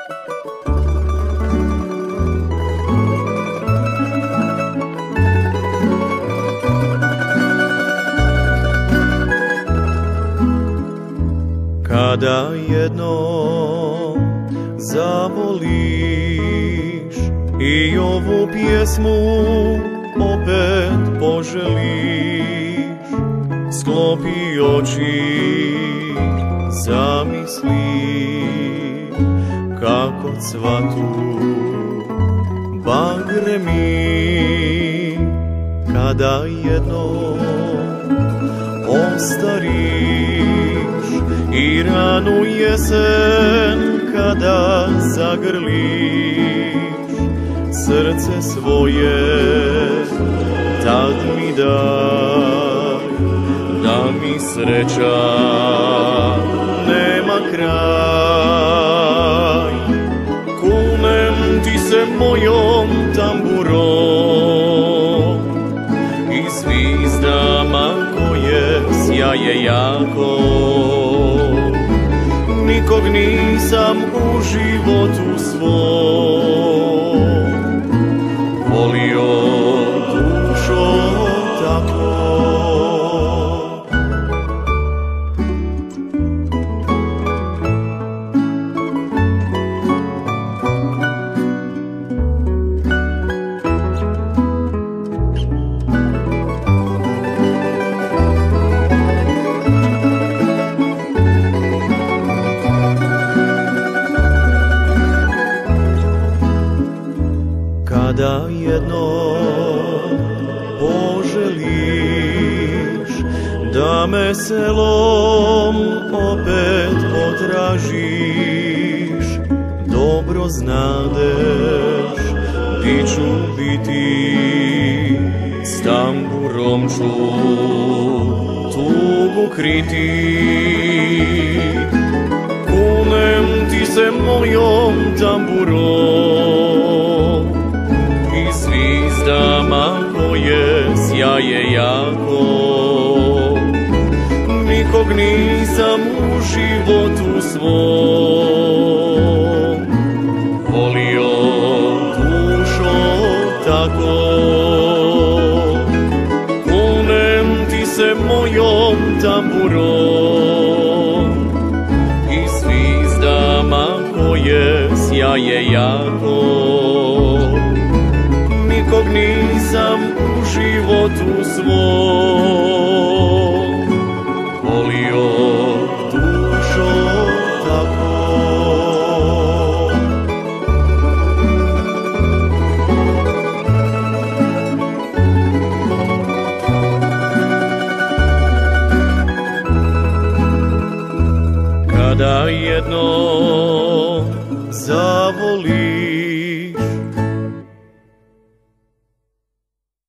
Kada jednom zavoliš i ovu pjesmu opet poželiš, sklopi oči, zamisli kako cvatu bagremi. Kada jednom ostariš i ranu jesen kada zagrliš, srce svoje tad mi daj, da mi sreća nema kraj. Kunem ti se mojom tamburom i zvizdama koje sjaje jako. Nikog nisam u životu svom volio dušo tako. Kada jednom poželiš da me selom opet potražiš, dobro znadeš di ću biti, s tamburom ću tugu kriti. Kunem ti se mojom tamburom i zvizdama koje sjaje jako. Nikog nisam u životu svom volio dušo tako. Kunem ti se mojom tamburom i zvizdama koje sjaje jako. Nikog nisam u životu svom volio dušo tako. Kada jednom zavoliš